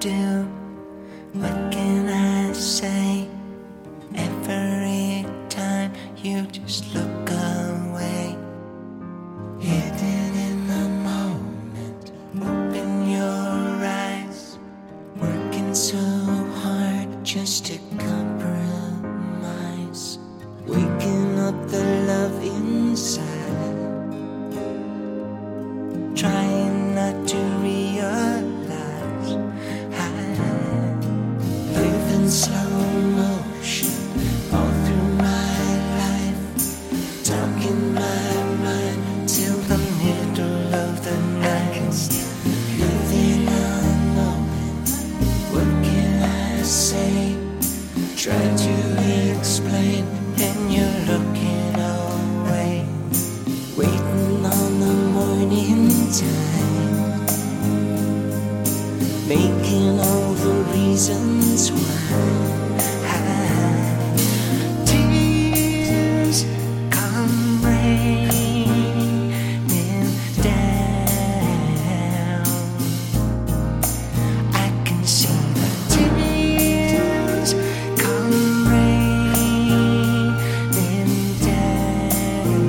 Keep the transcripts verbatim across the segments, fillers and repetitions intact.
do? What can I say? Every time you just look away, hidden in the moment, open your eyes, working so hard just to compromise, waking up the love inside, trying not to realize I live in slow motion all through my life, talking my mind till the middle of the night, living unknowing. What can I say? Try to explain, and you're looking away, waiting on the morning time, making all the reasons why tears come raining down. I can see the tears come raining down.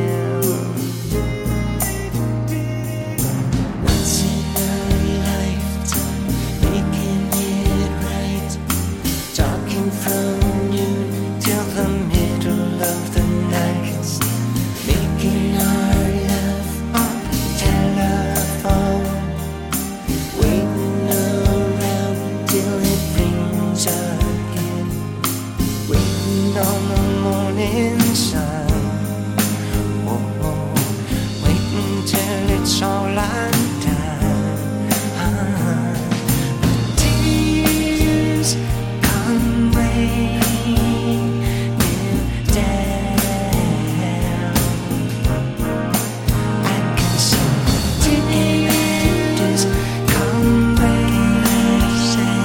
Once in a lifetime, making it right, talking from noon till the middle of the night, making our love on telephone, waiting around till it rings again, waiting on the morning sun. Oh, oh, waiting till it's all undone. Ah, tears come raining down. I can see the tears come raining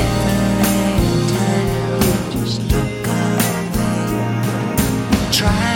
down. You just look away, try